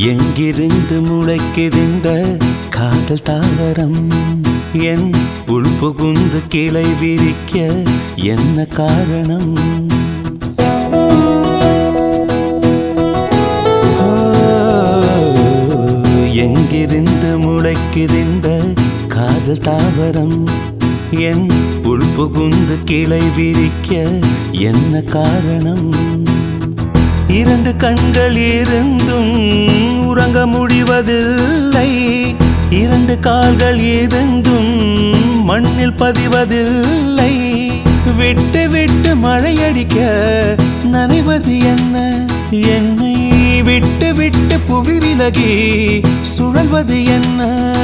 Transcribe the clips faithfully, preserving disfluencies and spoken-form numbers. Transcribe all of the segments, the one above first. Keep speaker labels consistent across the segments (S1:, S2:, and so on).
S1: எங்கிருந்து முளைக்குதிந்த காதல் தாவரம் என் உள் புகுந்து கிளை விரிக்க என்ன காரணம்? எங்கிருந்து முளைக்குதிந்த காதல் தாவரம் என் உள் புகுந்து கிளை விரிக்க என்ன காரணம்? இரண்டு கண்கள் இருந்தும் உறங்க முடிவதில்லை, இரண்டு கால்கள் இருந்தும் மண்ணில் பதிவதில்லை. விட்டு விட்டு மழையடிக்க நனைவது என்ன? என்னை விட்டு விட்டு புவி விலகி சுழல்வது என்ன?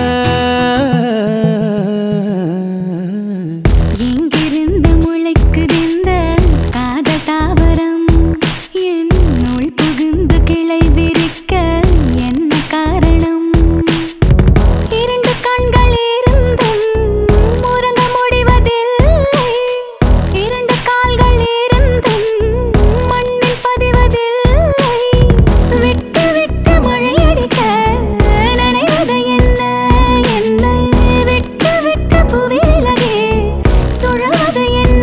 S2: எங்கிருந்து முளைக்குதிந்த காதல் தாவரம் என் உள் புகுந்து கிளை விரிக்க என்ன காரணம்? இரண்டு கண்கள் இருந்தும் உறங்க முடிவதில்லை, இரண்டு கால்கள் இருந்தும் மண்ணில் பதிவதில்லை. விட்டு விட்டு மழையடிக்க நனைவது என்ன? என்னை விட்டு விட்டு புவி விலகி சுழல்வது என்ன?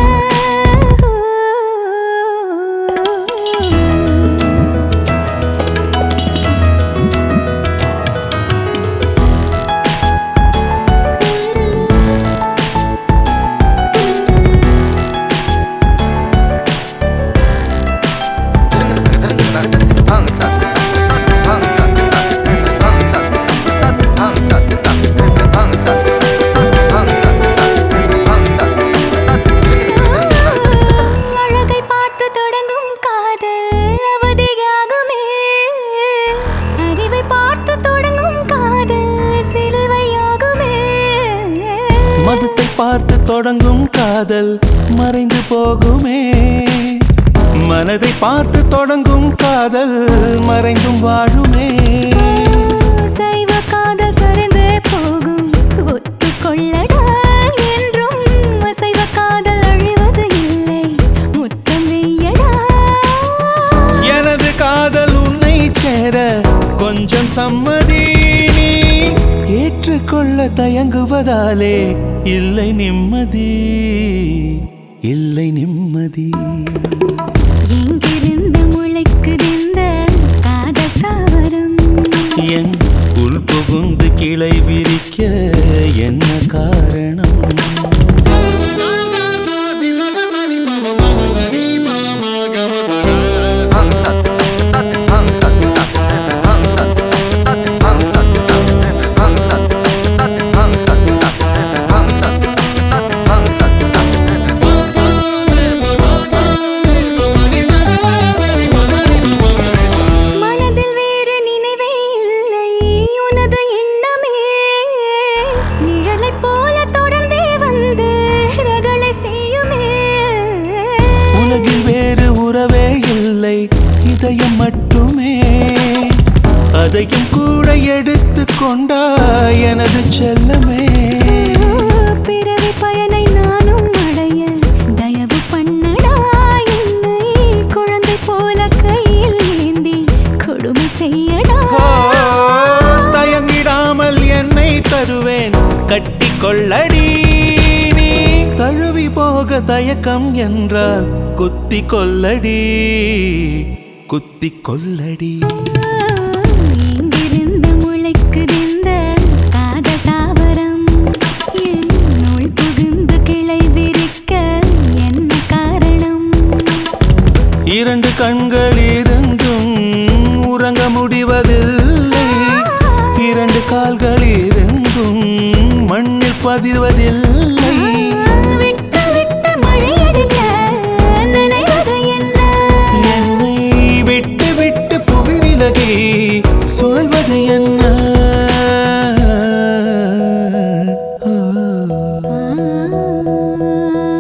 S2: அழகை பார்த்து தொடங்கும் காதல் அவதியாகுமே, அறிவை பார்த்து தொடங்கும் காதல் சிலுவையாகுமே.
S1: மதத்தை பார்த்து தொடங்கும் காதல் மறைந்து போகுமே, மனதை பார்த்து தொடங்கும் காதல் மறைந்தும் வாழுமே.
S2: சைவ காதல் சரிந்தே போகும், ஒத்துக்கொள்ளடா என்றும் அசைவ காதல் அழிவது இல்லை, முத்தம் வெய்யடா.
S1: எனது காதல் உன்னை சேர கொஞ்சம் சம்மதி, நீ ஏற்றுக்கொள்ள தயங்குவதாலே இல்லை நிம்மதி, இல்லை நிம்மதி.
S2: எங்கிருந்து முளைக்குதிந்த காதல் தாவரம்
S1: என் உள் புகுந்து கிளை விரிக்க என்ன காரணம்?
S2: மனதில் வேறு நினைவே இல்லை, உனது எண்ணமே நிழலைப் போல தொடர்ந்தே வந்து ரகளை செய்யுமே.
S1: உலகில் வேறு உறவே இல்லை, இதயம் மட்டுமே, அதையும் கூட எடுத்து கொண்டா எனது செல்லமே.
S2: பிறவி பயனை நானும் அடைய தயவு பண்ணடா, என்னை குழந்தை போல கையில் ஏந்தி கொடுமை செய்யடா.
S1: ஓ, தயங்கிடாமல் என்னை தருவேன் கட்டிக்கொள்ளடி, நீ தழுவி போக தயக்கம் என்றால் குத்தி கொல்லடி, குத்தி கொல்லடி.
S2: எங்கிருந்து முளைக்குதிந்த காதல் தாவரம் என் உள் புகுந்து கிளை விரிக்க என்ன காரணம்?
S1: இரண்டு கண்கள் இருந்தும் உறங்க முடிவதில்லை, இரண்டு கால்கள் இருந்தும் மண்ணில் பதிவதில்லை.
S2: விட்டு விட்டு மழையடிக்க நனைவது என்ன?
S1: என்னை விட்டு விட்டு புவி விலகி சொல்வது என்ன?
S2: ஆ